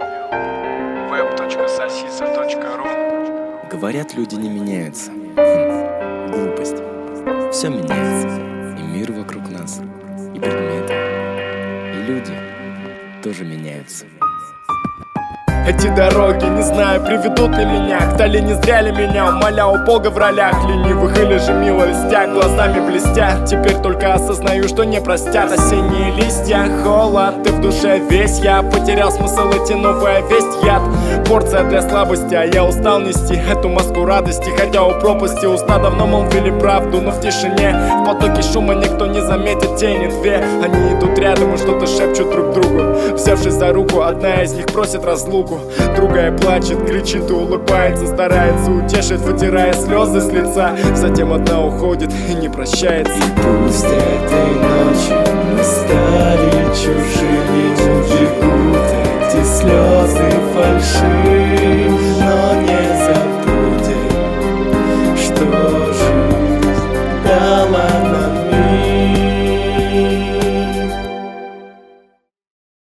web.sasisa.ru. Говорят, люди не меняются. Глупость. Все меняется. И мир вокруг нас, и предметы, и люди тоже меняются. Эти дороги, не знаю, приведут ли меня к дали, не зря ли меня умолял Бога в ролях ленивых, или же мило льстя, глазами блестят. Теперь только осознаю, что не простят осенние листья. Холод, ты в душе весь, я потерял смысл идти, новая весть, яд. Порция для слабости, а я устал нести эту маску радости. Хотя у пропасти уста давно молвили правду, но в тишине, в потоке шума никто не заметит тени две. Они идут рядом и что-то шепчут друг другу. Взявшись за руку, одна из них просит разлуку, другая плачет, кричит и улыбается, старается утешить, вытирая слезы с лица. Затем одна уходит и не прощается. И пусть этой ночью мы стали чужими,